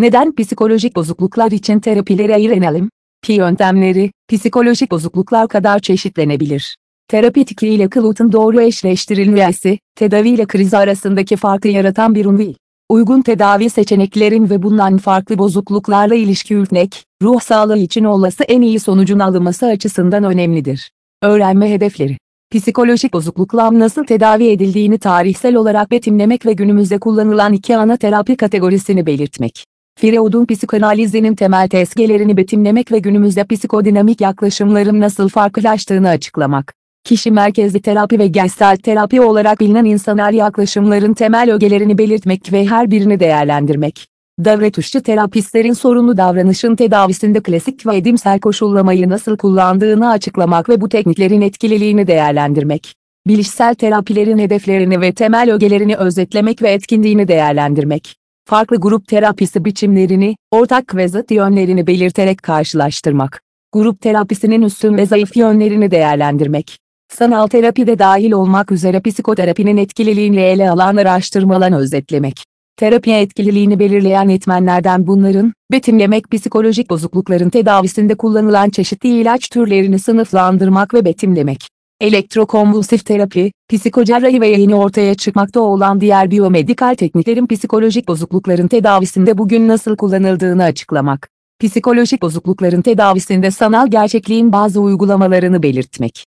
Neden psikolojik bozukluklar için terapileri ayıralım? Yöntemleri, psikolojik bozukluklar kadar çeşitlenebilir. Terapi tekniğiyle Clut'un doğru eşleştirilmesi, tedavi ile kriz arasındaki farkı yaratan bir unvi. Uygun tedavi seçeneklerin ve bulunan farklı bozukluklarla ilişki yürütmek, ruh sağlığı için olası en iyi sonucun alınması açısından önemlidir. Öğrenme hedefleri. Psikolojik bozukluklar nasıl tedavi edildiğini tarihsel olarak betimlemek ve günümüzde kullanılan iki ana terapi kategorisini belirtmek. Freud'un psikanalizinin temel tezkelerini betimlemek ve günümüzde psikodinamik yaklaşımların nasıl farklılaştığını açıklamak. Kişi merkezli terapi ve gestalt terapi olarak bilinen insanal yaklaşımların temel ögelerini belirtmek ve her birini değerlendirmek. Davranışçı terapistlerin sorunlu davranışın tedavisinde klasik ve edimsel koşullamayı nasıl kullandığını açıklamak ve bu tekniklerin etkililiğini değerlendirmek. Bilişsel terapilerin hedeflerini ve temel ögelerini özetlemek ve etkinliğini değerlendirmek. Farklı grup terapisi biçimlerini, ortak ve zıt yönlerini belirterek karşılaştırmak. Grup terapisinin üstün ve zayıf yönlerini değerlendirmek. Sanal terapi de dahil olmak üzere psikoterapinin etkililiğini ele alan araştırmalar özetlemek. Terapi etkililiğini belirleyen etmenlerden bunların, betimlemek psikolojik bozuklukların tedavisinde kullanılan çeşitli ilaç türlerini sınıflandırmak ve betimlemek. Elektrokonvulsif terapi, psikocerrahi ve yeni ortaya çıkmakta olan diğer biyomedikal tekniklerin psikolojik bozuklukların tedavisinde bugün nasıl kullanıldığını açıklamak. Psikolojik bozuklukların tedavisinde sanal gerçekliğin bazı uygulamalarını belirtmek.